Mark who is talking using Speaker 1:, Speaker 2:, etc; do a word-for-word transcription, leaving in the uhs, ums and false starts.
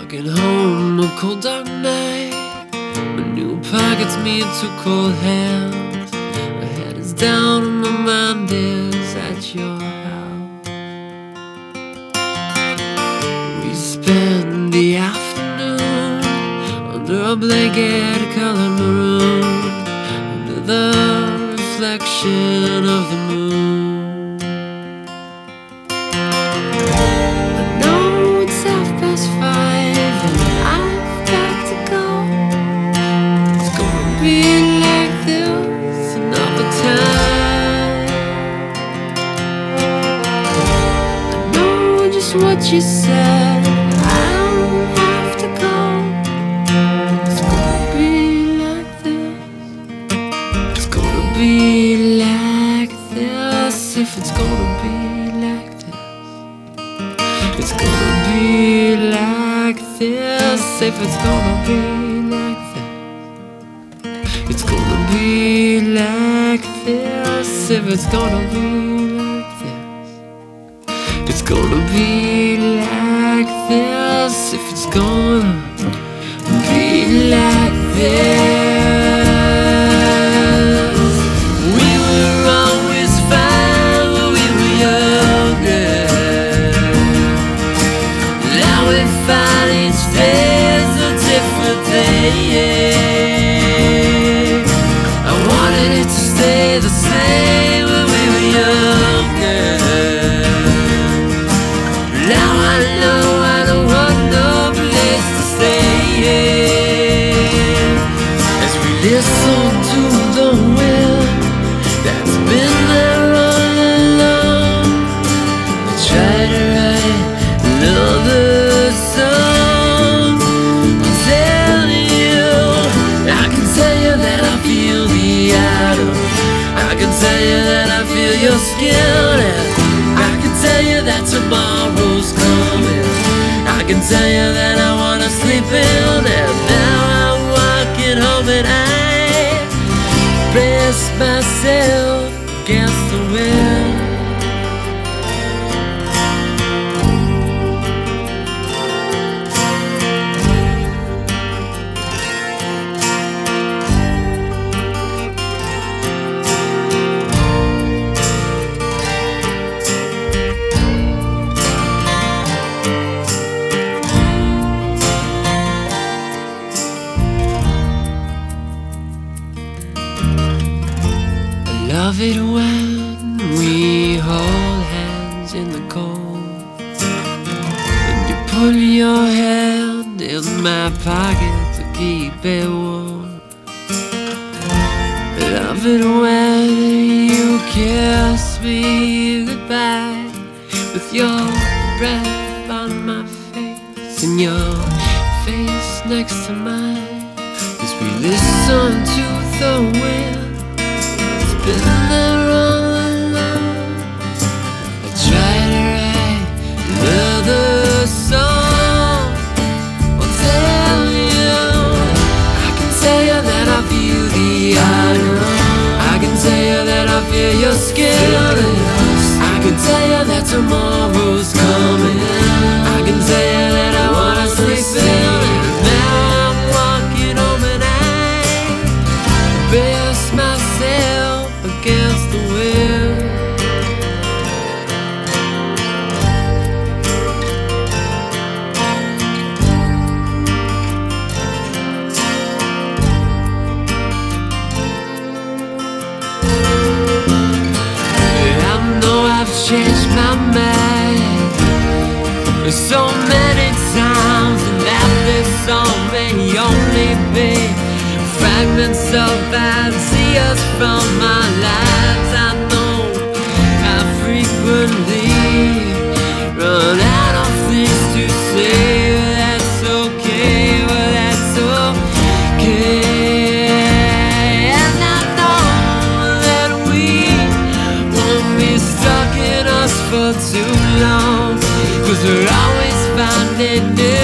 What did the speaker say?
Speaker 1: Walking home a cold dark night, my new pockets meet two cold hands. My head is down and my mind is at your house. We spend the afternoon under a blanket colored maroon, under the reflection of the moon. Be like this another time. I know just what you said, I don't have to go. It's gonna be like this. It's gonna be like this. If it's gonna be like this, it's gonna be like this. If it's gonna be like this, it's gonna be like this. If it's gonna be like this, it's gonna be like this. If it's gonna be like this. We were always fine when we were younger. Now we find each day's a different day. The same when we were younger. Now I know I don't want no place to stay. As we listen to the wind that's been there all along, I try to write another song. I'll tell you, I can tell you that I feel the atom. I can tell you that I feel your skin, and I can tell you that tomorrow's coming. I can tell you that I wanna sleep in, and now I'm walking home and I brace myself against the wind. Love it when we hold hands in the cold, and you put your hand in my pocket to keep it warm. Love it when you kiss me goodbye with your breath on my face and your face next to mine, as we listen to the wind. Been there all along. I try to write another song. I'll tell you, I can tell you that I feel the iron. I can tell you that I feel your skin. I can tell you that tomorrow's coming. I can tell you that I wanna sleep in. Now I'm walking home and I brace myself against the wind. I know I've changed my mind so many times, and that this song may only be fragments of bad tears from my lives. I know I frequently run out of things to say. That's okay, well that's okay. And I know that we won't be stuck in us for too long, 'cause we're always finding new